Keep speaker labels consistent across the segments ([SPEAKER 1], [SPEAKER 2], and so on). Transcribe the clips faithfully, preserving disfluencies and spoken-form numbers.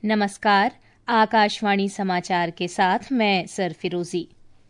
[SPEAKER 1] नमस्कार, आकाशवाणी समाचार के साथ मैं सरफिरोजी।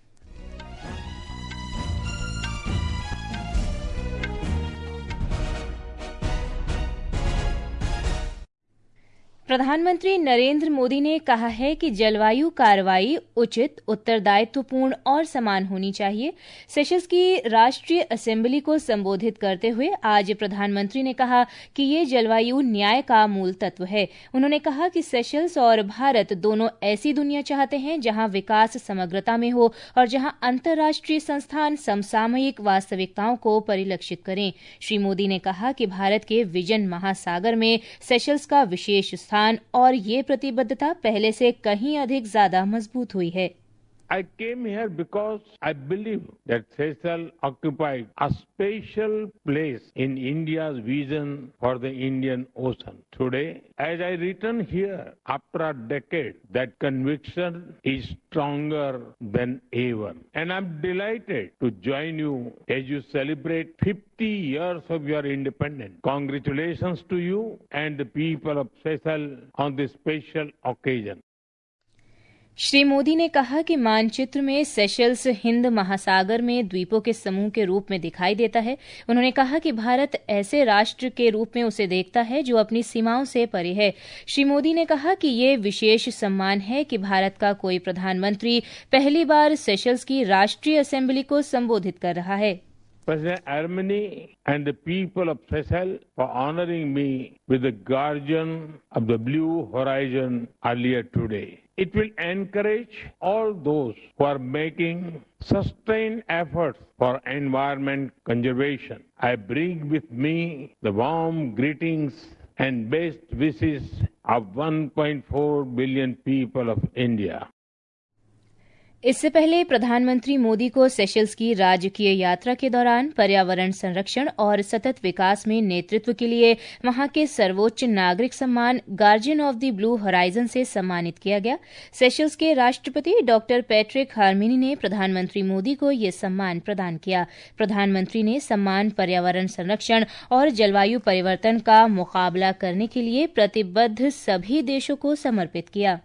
[SPEAKER 1] प्रधानमंत्री नरेंद्र मोदी ने कहा है कि जलवायु कार्रवाई उचित, उत्तरदायित्वपूर्ण और समान होनी चाहिए। सेशल्स की राष्ट्रीय असेंबली को संबोधित करते हुए आज प्रधानमंत्री ने कहा कि ये जलवायु न्याय का मूल तत्व है। उन्होंने कहा कि सेशल्स और भारत दोनों ऐसी दुनिया चाहते हैं जहां विकास समग्रता में हो और जहां अंतर्राष्ट्रीय संस्थान समसामयिक वास्तविकताओं को परिलक्षित करें। श्री मोदी ने कहा कि भारत के विजन महासागर में सेशल्स का विशेष स्थान और ये प्रतिबद्धता पहले से कहीं अधिक ज्यादा मजबूत हुई है।
[SPEAKER 2] I came here because I believe that Seychelles occupied a special place in India's vision for the Indian Ocean. Today, as I return here after a decade, that conviction is stronger than ever. And I'm delighted to join you as you celebrate fifty years of your independence. Congratulations to you and the people of Seychelles on this special occasion.
[SPEAKER 1] Shri Modi ने कहा कि मानचित्र में Seychelles Hind महासागर में द्वीपों के समूह के रूप में दिखाई देता है। उन्होंने कहा कि भारत ऐसे राष्ट्र के रूप में उसे देखता है जो अपनी सीमाओं से परे है। श्री मोदी ने कहा कि ये विशेष सम्मान है कि भारत का कोई प्रधानमंत्री पहली बार सेशल्स की राष्ट्रीय असेंबली को संबोधित कर रहा है।
[SPEAKER 2] President Armeni and the people of Seychelles for honoring me with the Guardian of the Blue Horizon earlier today. It will encourage all those who are making sustained efforts for environment conservation. I bring with me the warm greetings and best wishes of one point four billion people of India.
[SPEAKER 1] इससे पहले प्रधानमंत्री मोदी को Seychelles की राजकीय यात्रा के दौरान पर्यावरण संरक्षण और सतत विकास में नेतृत्व के लिए वहां के सर्वोच्च नागरिक सम्मान Guardian of the Blue Horizon से सम्मानित किया गया। सेशल्स के राष्ट्रपति डॉक्टर पैट्रिक हार्मिनी ने प्रधानमंत्री मोदी को ये सम्मान प्रदान किया। प्रधानमंत्री ने सम्मान पर्यावरण संरक्षण और जलवायु परिवर्तन का मुकाबला करने के लिए प्रतिबद्ध सभी देशों को समर्पित किया।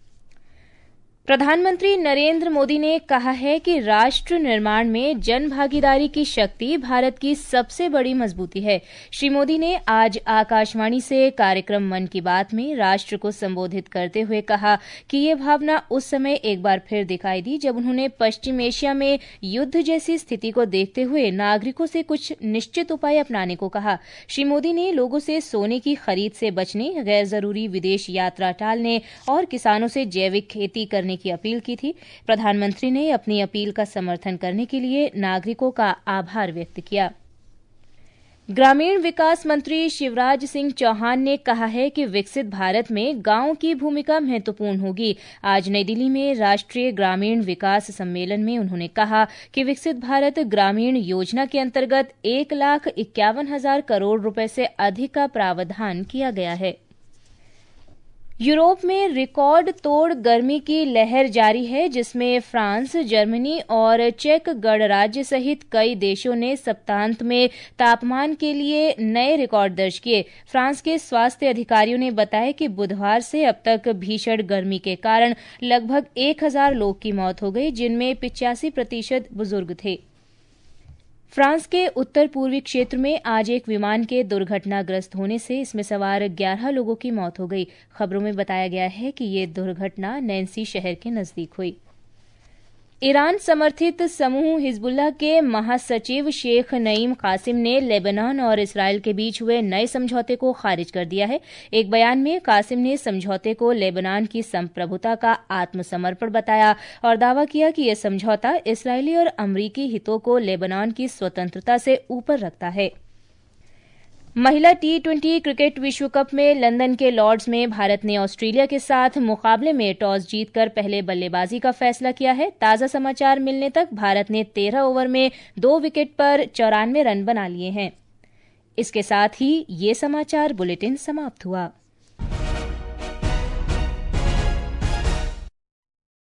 [SPEAKER 1] प्रधानमंत्री नरेंद्र मोदी ने कहा है कि राष्ट्र निर्माण में जन भागीदारी की शक्ति भारत की सबसे बड़ी मजबूती है। श्री मोदी ने आज आकाशवाणी से कार्यक्रम मन की बात में राष्ट्र को संबोधित करते हुए कहा कि ये भावना उस समय एक बार फिर दिखाई दी जब उन्होंने पश्चिम एशिया में युद्ध जैसी स्थिति को देखते हुए नागरिकों से कुछ निश्चित उपाय अपनाने को कहा। श्री मोदी ने लोगों से सोने की खरीद से बचने, गैर जरूरी विदेश यात्रा टालने और किसानों से जैविक खेती करने की अपील की थी। प्रधानमंत्री ने अपनी अपील का समर्थन करने के लिए नागरिकों का आभार व्यक्त किया। ग्रामीण विकास मंत्री शिवराज सिंह चौहान ने कहा है कि विकसित भारत में गांव की भूमिका महत्वपूर्ण होगी। आज नई दिल्ली में राष्ट्रीय ग्रामीण विकास सम्मेलन में उन्होंने कहा कि विकसित भारत ग्रामीण योजना के अंतर्गत एक लाख इक्यावन हजार करोड़ रुपए से अधिक का प्रावधान किया गया है। यूरोप में रिकॉर्ड तोड़ गर्मी की लहर जारी है, जिसमें फ्रांस, जर्मनी और चेक गणराज्य सहित कई देशों ने सप्ताहांत में तापमान के लिए नए रिकॉर्ड दर्ज किए। फ्रांस के स्वास्थ्य अधिकारियों ने बताया कि बुधवार से अब तक भीषण गर्मी के कारण लगभग एक हजार लोग की मौत हो गई, जिनमें पिचासी प्रतिशत बुजुर्ग थे। फ्रांस के उत्तर पूर्वी क्षेत्र में आज एक विमान के दुर्घटनाग्रस्त होने से इसमें सवार ग्यारह लोगों की मौत हो गई। खबरों में बताया गया है कि ये दुर्घटना नैन्सी शहर के नजदीक हुई। ईरान समर्थित समूह हिजबुल्लाह के महासचिव शेख नईम कासिम ने लेबनान और इसराइल के बीच हुए नए समझौते को खारिज कर दिया है। एक बयान में कासिम ने समझौते को लेबनान की संप्रभुता का आत्मसमर्पण बताया और दावा किया कि यह समझौता इसराइली और अमरीकी हितों को लेबनान की स्वतंत्रता से ऊपर रखता है। महिला टी ट्वेंटी क्रिकेट विश्व कप में लंदन के लॉर्ड्स में भारत ने ऑस्ट्रेलिया के साथ मुकाबले में टॉस जीतकर पहले बल्लेबाजी का फैसला किया है। ताजा समाचार मिलने तक भारत ने तेरह ओवर में दो विकेट पर चौरानवे रन बना लिए हैं। इसके साथ ही ये समाचार बुलेटिन समाप्त हुआ।